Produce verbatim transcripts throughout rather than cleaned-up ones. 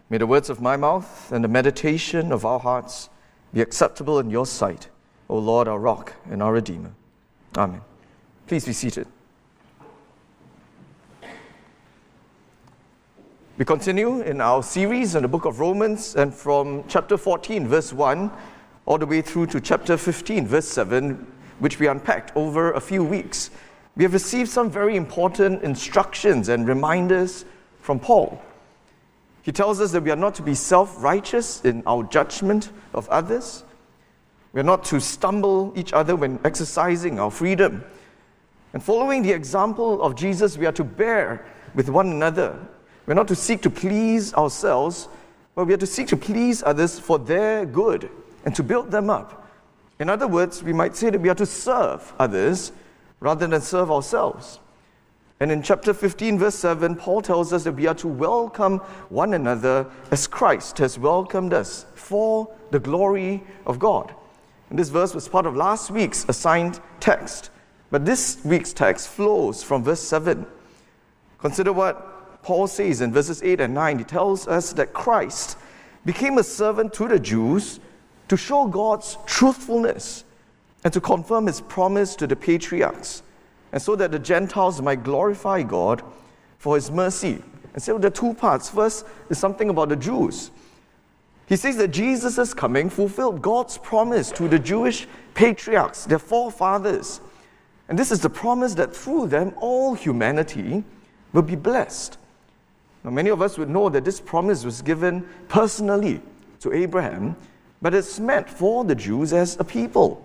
May the words of my mouth and the meditation of our hearts be acceptable in your sight, O Lord, our rock and our Redeemer. Amen. Please be seated. We continue in our series on the book of Romans, and from chapter fourteen, verse one, all the way through to chapter fifteen, verse seven, which we unpacked over a few weeks. We have received some very important instructions and reminders from Paul. He tells us that we are not to be self-righteous in our judgment of others. We are not to stumble each other when exercising our freedom. And following the example of Jesus, we are to bear with one another. We are not to seek to please ourselves, but we are to seek to please others for their good and to build them up. In other words, we might say that we are to serve others rather than serve ourselves. And in chapter fifteen, verse seven, Paul tells us that we are to welcome one another as Christ has welcomed us for the glory of God. And this verse was part of last week's assigned text. But this week's text flows from verse seven. Consider what Paul says in verses eight and nine. He tells us that Christ became a servant to the Jews to show God's truthfulness and to confirm his promise to the patriarchs, and so that the Gentiles might glorify God for his mercy. And so there are two parts. First is something about the Jews. He says that Jesus' coming fulfilled God's promise to the Jewish patriarchs, their forefathers. And this is the promise that through them all humanity will be blessed. Now, many of us would know that this promise was given personally to Abraham, but it's meant for the Jews as a people.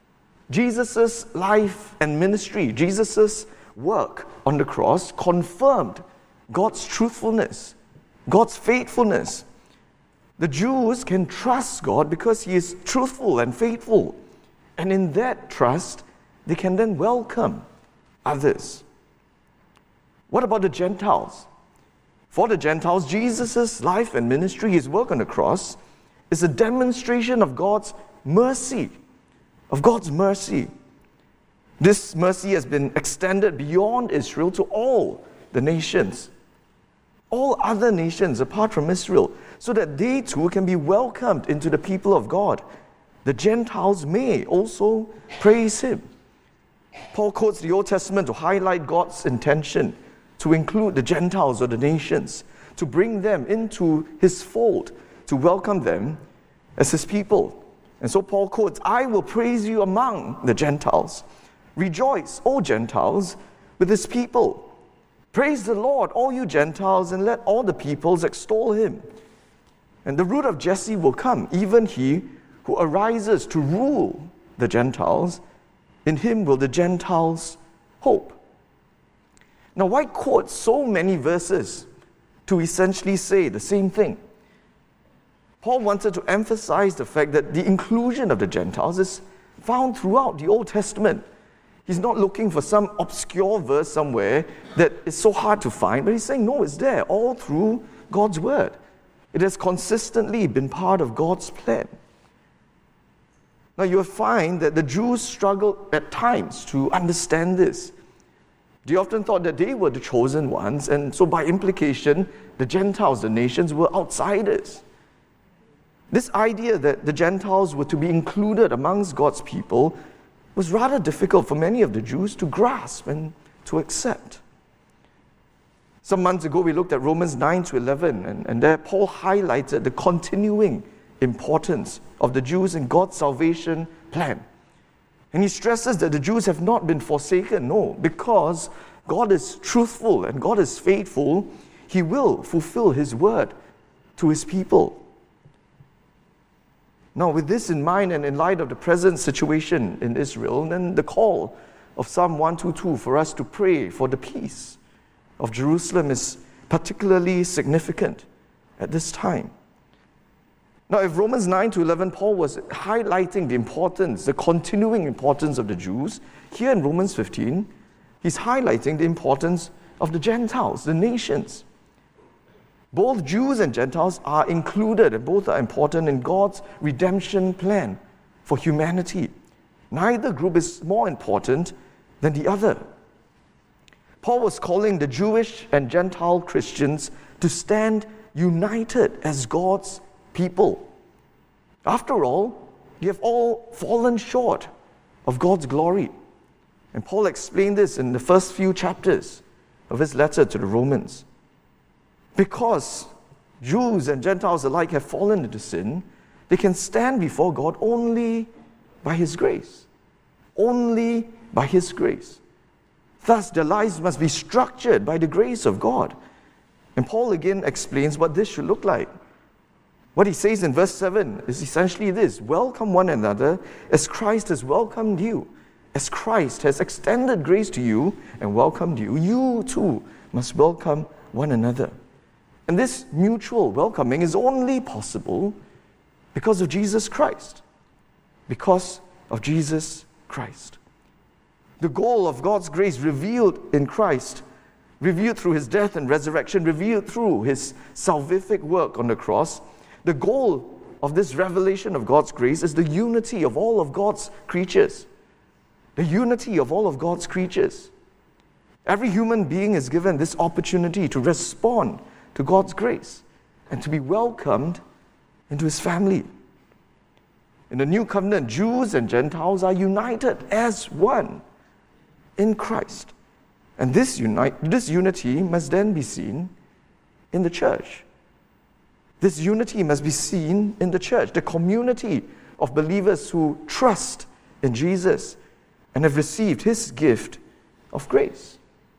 Jesus' life and ministry, Jesus' work on the cross confirmed God's truthfulness, God's faithfulness. The Jews can trust God because he is truthful and faithful. And in that trust, they can then welcome others. What about the Gentiles? For the Gentiles, Jesus' life and ministry, his work on the cross, is a demonstration of God's mercy. Of God's mercy. This mercy has been extended beyond Israel to all the nations, all other nations apart from Israel, so that they too can be welcomed into the people of God. The Gentiles may also praise him. Paul quotes the Old Testament to highlight God's intention to include the Gentiles or the nations, to bring them into his fold, to welcome them as his people. And so Paul quotes, "I will praise you among the Gentiles. Rejoice, O Gentiles, with his people. Praise the Lord, all you Gentiles, and let all the peoples extol him. And the root of Jesse will come, even he who arises to rule the Gentiles. In him will the Gentiles hope." Now, why quote so many verses to essentially say the same thing? Paul wanted to emphasize the fact that the inclusion of the Gentiles is found throughout the Old Testament. He's not looking for some obscure verse somewhere that is so hard to find, but he's saying, no, it's there all through God's Word. It has consistently been part of God's plan. Now, you'll find that the Jews struggled at times to understand this. They often thought that they were the chosen ones, and so by implication, the Gentiles, the nations, were outsiders. This idea that the Gentiles were to be included amongst God's people was rather difficult for many of the Jews to grasp and to accept. Some months ago, we looked at Romans nine to eleven, and, and there Paul highlighted the continuing importance of the Jews in God's salvation plan. And he stresses that the Jews have not been forsaken, no, because God is truthful and God is faithful, he will fulfill his word to his people. Now, with this in mind and in light of the present situation in Israel, then the call of Psalm one twenty-two for us to pray for the peace of Jerusalem is particularly significant at this time. Now, if Romans nine to eleven, Paul was highlighting the importance, the continuing importance of the Jews, here in Romans fifteen, he's highlighting the importance of the Gentiles, the nations. Both Jews and Gentiles are included, and both are important in God's redemption plan for humanity. Neither group is more important than the other. Paul was calling the Jewish and Gentile Christians to stand united as God's people. After all, we have all fallen short of God's glory. And Paul explained this in the first few chapters of his letter to the Romans. Because Jews and Gentiles alike have fallen into sin, they can stand before God only by His grace. Only by His grace. Thus, their lives must be structured by the grace of God. And Paul again explains what this should look like. What he says in verse seven is essentially this: welcome one another as Christ has welcomed you. As Christ has extended grace to you and welcomed you, you too must welcome one another. And this mutual welcoming is only possible because of Jesus Christ. Because of Jesus Christ. The goal of God's grace revealed in Christ, revealed through His death and resurrection, revealed through His salvific work on the cross, the goal of this revelation of God's grace is the unity of all of God's creatures. The unity of all of God's creatures. Every human being is given this opportunity to respond to God's grace and to be welcomed into His family. In the new covenant, Jews and Gentiles are united as one in Christ. And this, unite, this unity must then be seen in the church. This unity must be seen in the church, the community of believers who trust in Jesus and have received His gift of grace.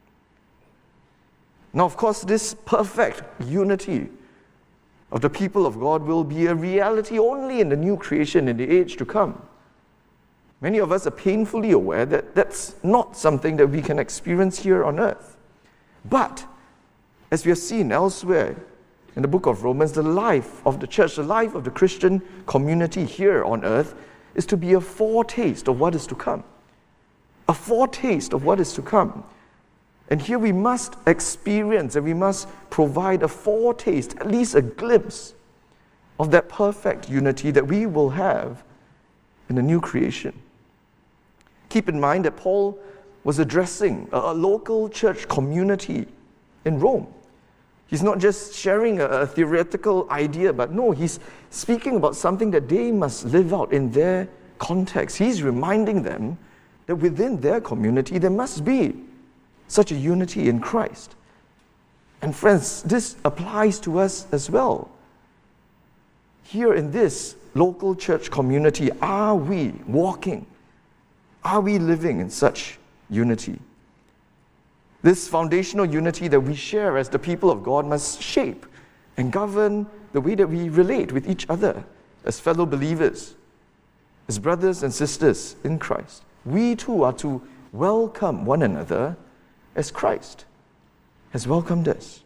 Now, of course, this perfect unity of the people of God will be a reality only in the new creation in the age to come. Many of us are painfully aware that that's not something that we can experience here on earth. But, as we have seen elsewhere in the book of Romans, the life of the church, the life of the Christian community here on earth is to be a foretaste of what is to come. A foretaste of what is to come. And here we must experience and we must provide a foretaste, at least a glimpse of that perfect unity that we will have in the new creation. Keep in mind that Paul was addressing a, a local church community in Rome. He's not just sharing a, a theoretical idea, but no, he's speaking about something that they must live out in their context. He's reminding them that within their community there must be such a unity in Christ. And friends, this applies to us as well. Here in this local church community, are we walking? Are we living in such unity? This foundational unity that we share as the people of God must shape and govern the way that we relate with each other as fellow believers, as brothers and sisters in Christ. We too are to welcome one another as Christ has welcomed us.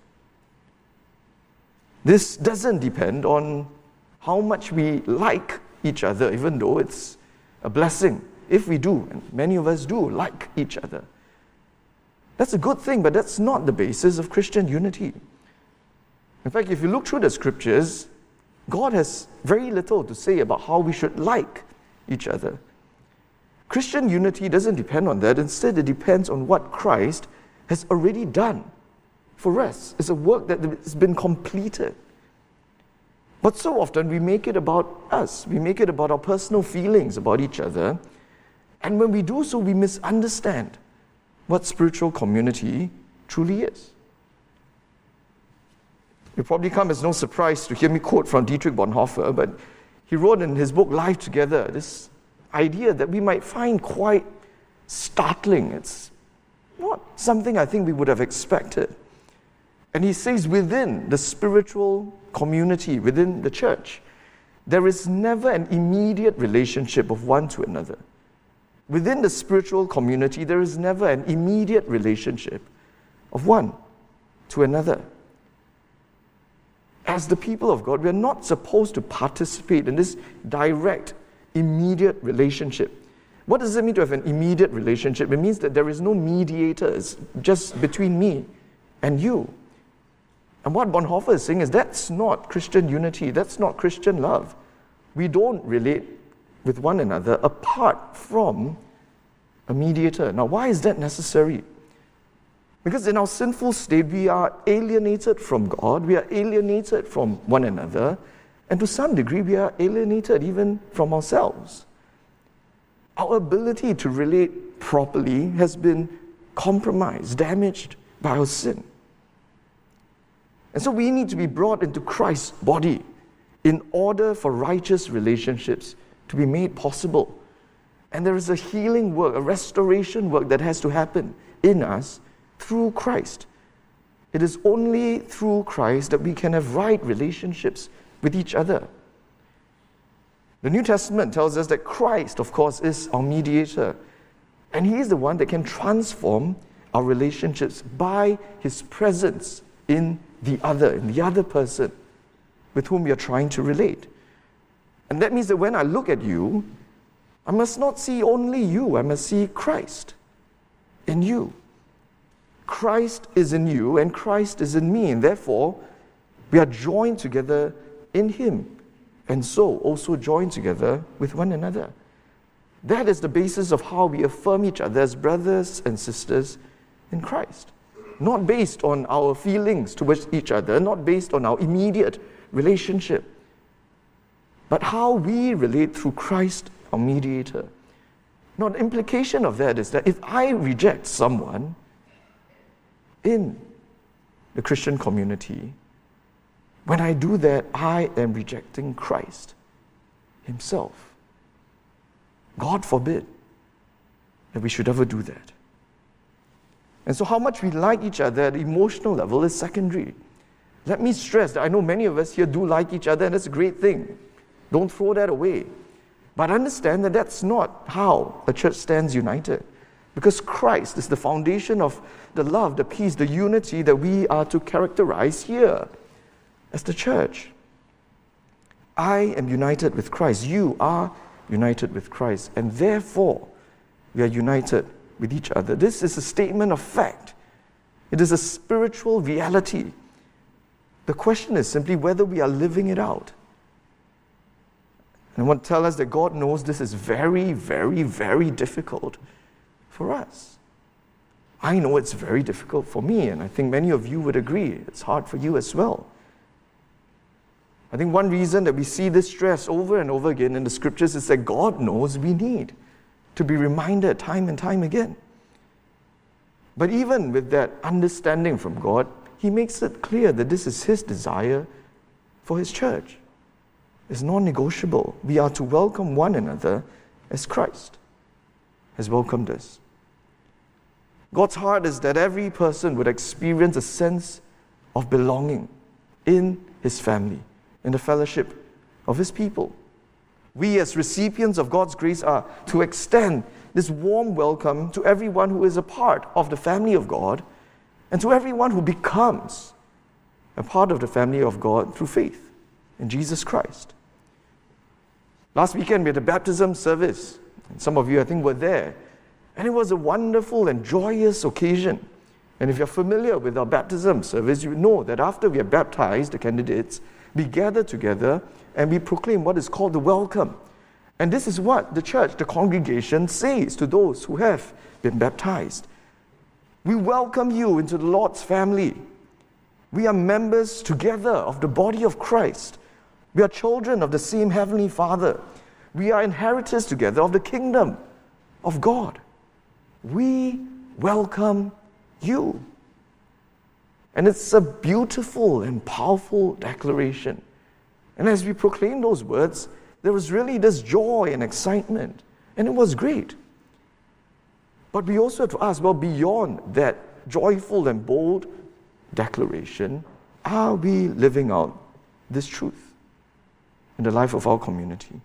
This doesn't depend on how much we like each other, even though it's a blessing if we do, and many of us do like each other. That's a good thing, but that's not the basis of Christian unity. In fact, if you look through the scriptures, God has very little to say about how we should like each other. Christian unity doesn't depend on that. Instead, it depends on what Christ has already done for us. It's a work that has been completed. But so often we make it about us. We make it about our personal feelings about each other. And when we do so, we misunderstand what spiritual community truly is. It will probably come as no surprise to hear me quote from Dietrich Bonhoeffer, but he wrote in his book, Life Together, this idea that we might find quite startling. It's not something I think we would have expected. And he says within the spiritual community, within the church, there is never an immediate relationship of one to another. Within the spiritual community, there is never an immediate relationship of one to another. As the people of God, we are not supposed to participate in this direct, immediate relationship. What does it mean to have an immediate relationship? It means that there is no mediators just between me and you. And what Bonhoeffer is saying is that's not Christian unity, that's not Christian love. We don't relate with one another apart from a mediator. Now, why is that necessary? Because in our sinful state, we are alienated from God, we are alienated from one another, and to some degree, we are alienated even from ourselves. Our ability to relate properly has been compromised, damaged by our sin. And so we need to be brought into Christ's body in order for righteous relationships to be made possible. And there is a healing work, a restoration work that has to happen in us through Christ. It is only through Christ that we can have right relationships with each other. The New Testament tells us that Christ, of course, is our mediator. And He is the one that can transform our relationships by His presence in the other, in the other person with whom we are trying to relate. And that means that when I look at you, I must not see only you, I must see Christ in you. Christ is in you and Christ is in me, and therefore we are joined together in Him, and so also joined together with one another. That is the basis of how we affirm each other as brothers and sisters in Christ. Not based on our feelings towards each other, not based on our immediate relationship, but how we relate through Christ, our mediator. Now, the implication of that is that if I reject someone in the Christian community, when I do that, I am rejecting Christ Himself. God forbid that we should ever do that. And so how much we like each other at the emotional level is secondary. Let me stress that I know many of us here do like each other, and that's a great thing. Don't throw that away. But understand that that's not how a church stands united. Because Christ is the foundation of the love, the peace, the unity that we are to characterize here as the church. I am united with Christ. You are united with Christ. And therefore, we are united with each other. This is a statement of fact. It is a spiritual reality. The question is simply whether we are living it out. And I want to tell us that God knows this is very, very, very difficult for us. I know it's very difficult for me, and I think many of you would agree it's hard for you as well. I think one reason that we see this stress over and over again in the scriptures is that God knows we need to be reminded time and time again. But even with that understanding from God, He makes it clear that this is His desire for His church. It's non-negotiable. We are to welcome one another as Christ has welcomed us. God's heart is that every person would experience a sense of belonging in His family, in the fellowship of His people. We as recipients of God's grace are to extend this warm welcome to everyone who is a part of the family of God and to everyone who becomes a part of the family of God through faith in Jesus Christ. Last weekend we had a baptism service, and some of you I think were there, and it was a wonderful and joyous occasion. And if you're familiar with our baptism service, you know that after we have baptized the candidates, we gather together and we proclaim what is called the welcome. And this is what the church, the congregation, says to those who have been baptized. We welcome you into the Lord's family. We are members together of the body of Christ. We are children of the same Heavenly Father. We are inheritors together of the kingdom of God. We welcome you. And it's a beautiful and powerful declaration. And as we proclaim those words, there was really this joy and excitement. And it was great. But we also have to ask, well, beyond that joyful and bold declaration, are we living out this truth in the life of our community?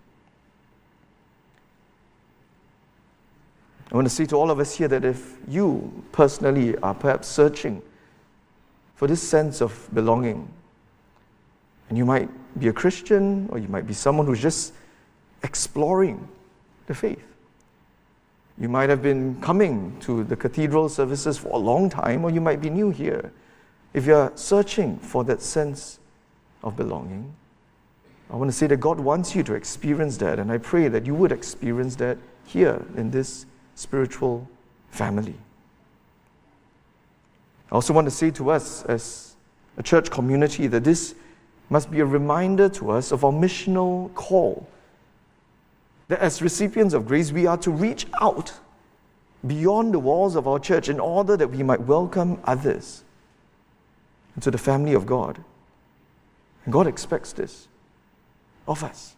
I want to say to all of us here that if you personally are perhaps searching for this sense of belonging, and you might be a Christian, or you might be someone who's just exploring the faith. You might have been coming to the cathedral services for a long time, or you might be new here. If you're searching for that sense of belonging, I want to say that God wants you to experience that, and I pray that you would experience that here in this spiritual family. I also want to say to us as a church community that this must be a reminder to us of our missional call. That as recipients of grace, we are to reach out beyond the walls of our church in order that we might welcome others into the family of God. And God expects this of us.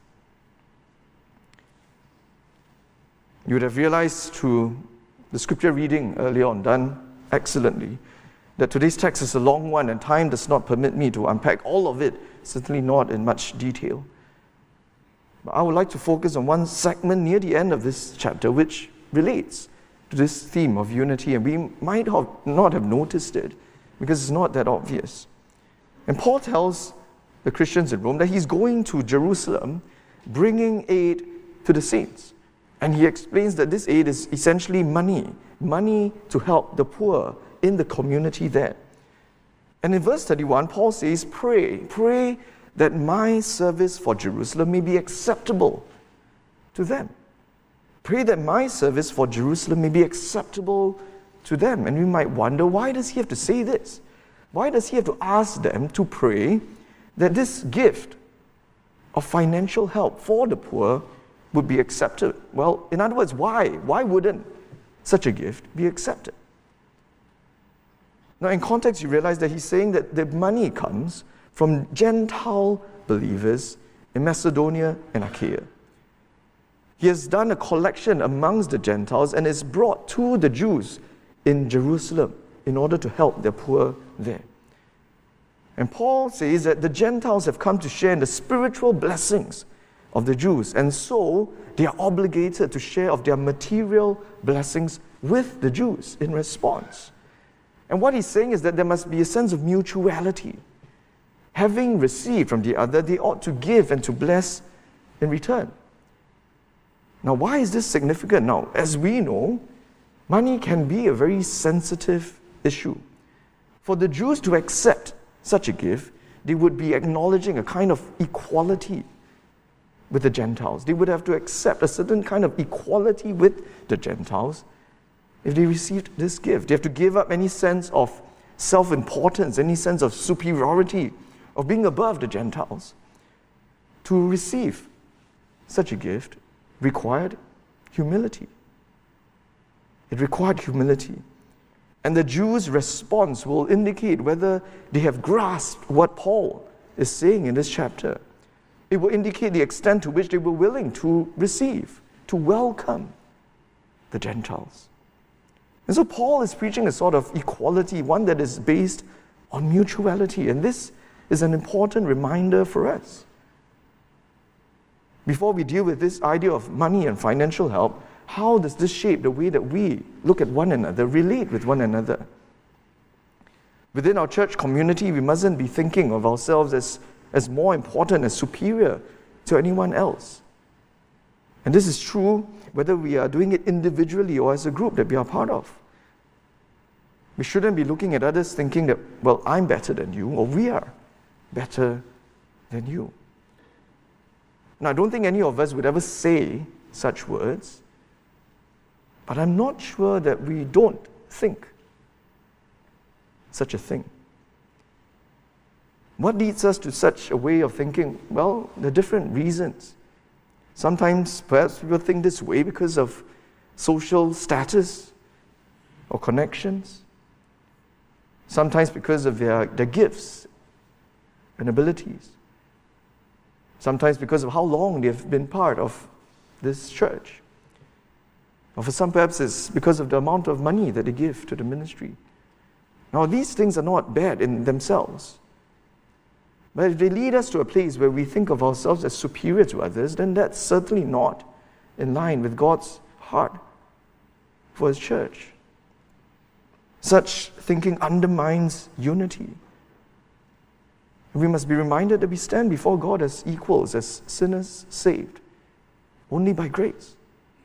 You would have realized through the scripture reading earlier on, done excellently, that today's text is a long one and time does not permit me to unpack all of it, certainly not in much detail. But I would like to focus on one segment near the end of this chapter which relates to this theme of unity, and we might have not have noticed it because it's not that obvious. And Paul tells the Christians in Rome that he's going to Jerusalem bringing aid to the saints. And he explains that this aid is essentially money, money to help the poor in the community there. And in verse thirty-one, Paul says, pray, pray that my service for Jerusalem may be acceptable to them. Pray that my service for Jerusalem may be acceptable to them. And we might wonder, why does he have to say this? Why does he have to ask them to pray that this gift of financial help for the poor would be accepted? Well, in other words, why? Why wouldn't such a gift be accepted? Now, in context, you realize that he's saying that the money comes from Gentile believers in Macedonia and Achaia. He has done a collection amongst the Gentiles and is brought to the Jews in Jerusalem in order to help their poor there. And Paul says that the Gentiles have come to share in the spiritual blessings of the Jews, and so they are obligated to share of their material blessings with the Jews in response. And what he's saying is that there must be a sense of mutuality. Having received from the other, they ought to give and to bless in return. Now, why is this significant? Now, as we know, money can be a very sensitive issue. For the Jews to accept such a gift, they would be acknowledging a kind of equality with the Gentiles. They would have to accept a certain kind of equality with the Gentiles if they received this gift. They have to give up any sense of self-importance, any sense of superiority, of being above the Gentiles. To receive such a gift required humility. It required humility. And the Jews' response will indicate whether they have grasped what Paul is saying in this chapter. It will indicate the extent to which they were willing to receive, to welcome the Gentiles. And so Paul is preaching a sort of equality, one that is based on mutuality. And this is an important reminder for us. Before we deal with this idea of money and financial help, how does this shape the way that we look at one another, relate with one another? Within our church community, we mustn't be thinking of ourselves as, as more important, as superior to anyone else. And this is true whether we are doing it individually or as a group that we are part of. We shouldn't be looking at others thinking that, well, I'm better than you, or we are better than you. Now, I don't think any of us would ever say such words, but I'm not sure that we don't think such a thing. What leads us to such a way of thinking? Well, there are different reasons. Sometimes perhaps people think this way because of social status or connections. Sometimes because of their, their gifts and abilities. Sometimes because of how long they've been part of this church. Or for some perhaps it's because of the amount of money that they give to the ministry. Now these things are not bad in themselves. But if they lead us to a place where we think of ourselves as superior to others, then that's certainly not in line with God's heart for His church. Such thinking undermines unity. We must be reminded that we stand before God as equals, as sinners saved, only by grace.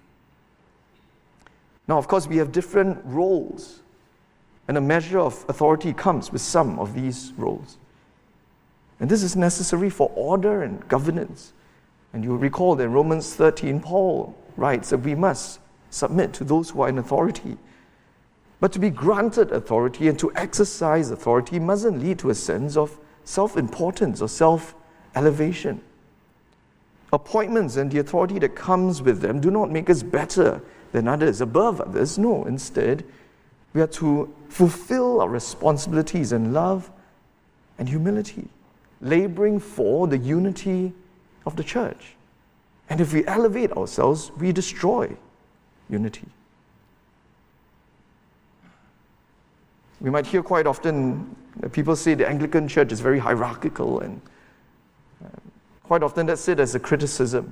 Now, of course, we have different roles, and a measure of authority comes with some of these roles. And this is necessary for order and governance. And you'll recall that in Romans thirteen, Paul writes that we must submit to those who are in authority. But to be granted authority and to exercise authority mustn't lead to a sense of self-importance or self-elevation. Appointments and the authority that comes with them do not make us better than others, above others. No, instead, we are to fulfill our responsibilities in love and humility, laboring for the unity of the church. And if we elevate ourselves, we destroy unity. We might hear quite often that people say the Anglican Church is very hierarchical, and uh, quite often that's said as a criticism.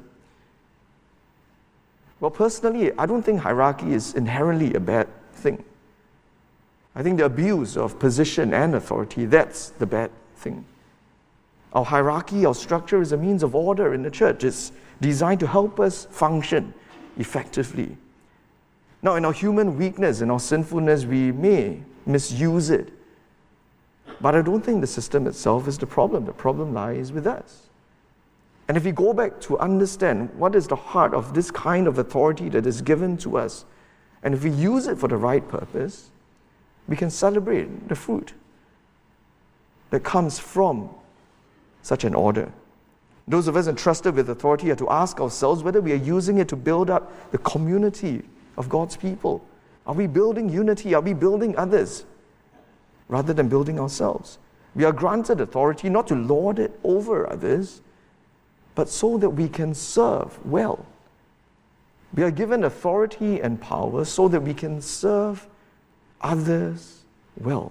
Well, personally, I don't think hierarchy is inherently a bad thing. I think the abuse of position and authority, that's the bad thing. Our hierarchy, our structure is a means of order in the church. It's designed to help us function effectively. Now, in our human weakness, in our sinfulness, we may misuse it. But I don't think the system itself is the problem. The problem lies with us. And if we go back to understand what is the heart of this kind of authority that is given to us, and if we use it for the right purpose, we can celebrate the fruit that comes from such an order. Those of us entrusted with authority are to ask ourselves whether we are using it to build up the community of God's people. Are we building unity? Are we building others rather than building ourselves? We are granted authority not to lord it over others, but so that we can serve well. We are given authority and power so that we can serve others well.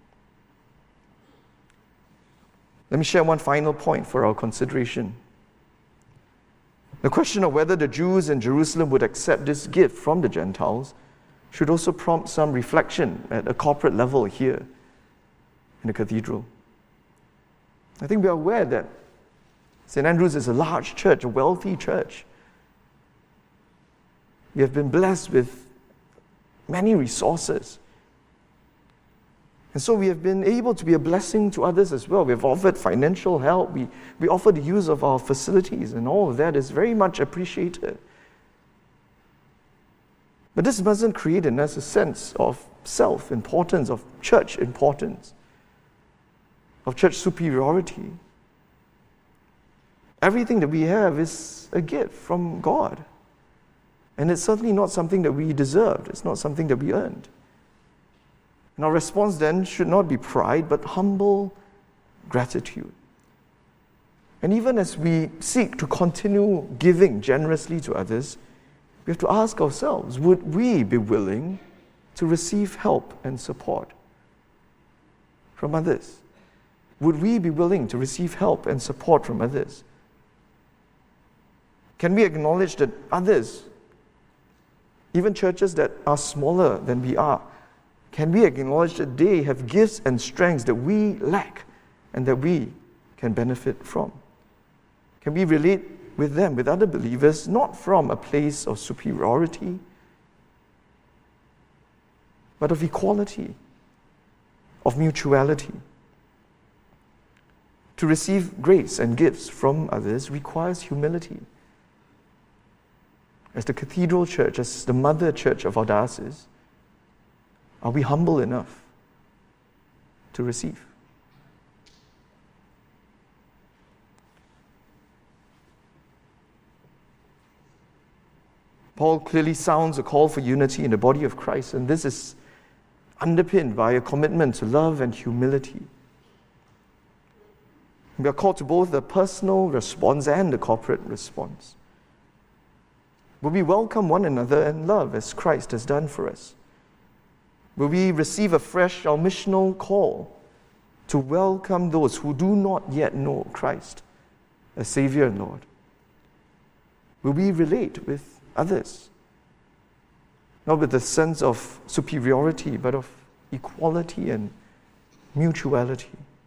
Let me share one final point for our consideration. The question of whether the Jews in Jerusalem would accept this gift from the Gentiles should also prompt some reflection at a corporate level here in the cathedral. I think we are aware that Saint Andrew's is a large church, a wealthy church. We have been blessed with many resources. And so we have been able to be a blessing to others as well. We have offered financial help. We, we offer the use of our facilities, and all of that is very much appreciated. But this mustn't create in us a sense of self-importance, of church importance, of church superiority. Everything that we have is a gift from God. And it's certainly not something that we deserved. It's not something that we earned. And our response then should not be pride, but humble gratitude. And even as we seek to continue giving generously to others, we have to ask ourselves, would we be willing to receive help and support from others? Would we be willing to receive help and support from others? Can we acknowledge that others, even churches that are smaller than we are, can we acknowledge that they have gifts and strengths that we lack and that we can benefit from? Can we relate with them, with other believers, not from a place of superiority, but of equality, of mutuality? To receive grace and gifts from others requires humility. As the cathedral church, as the mother church of our diocese, are we humble enough to receive? Paul clearly sounds a call for unity in the body of Christ, and this is underpinned by a commitment to love and humility. We are called to both the personal response and the corporate response. Will we welcome one another in love as Christ has done for us? Will we receive afresh our missional call to welcome those who do not yet know Christ as Savior and Lord? Will we relate with others, not with a sense of superiority, but of equality and mutuality?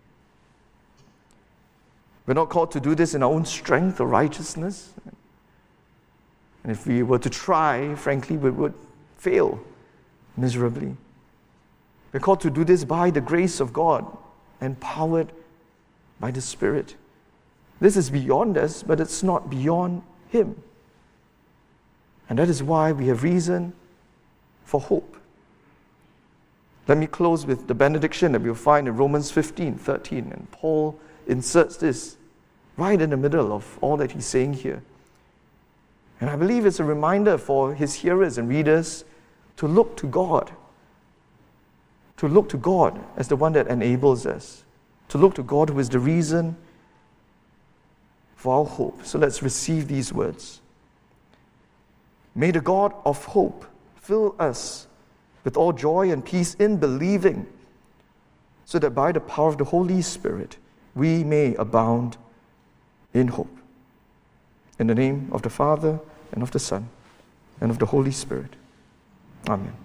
We're not called to do this in our own strength or righteousness. And if we were to try, frankly, we would fail miserably. We're called to do this by the grace of God, empowered by the Spirit. This is beyond us, but it's not beyond Him. And that is why we have reason for hope. Let me close with the benediction that we'll find in Romans fifteen, thirteen. And Paul inserts this right in the middle of all that he's saying here. And I believe it's a reminder for his hearers and readers to look to God. To look to God as the one that enables us. To look to God who is the reason for our hope. So let's receive these words. May the God of hope fill us with all joy and peace in believing, so that by the power of the Holy Spirit we may abound in hope. In the name of the Father, and of the Son, and of the Holy Spirit. Amen.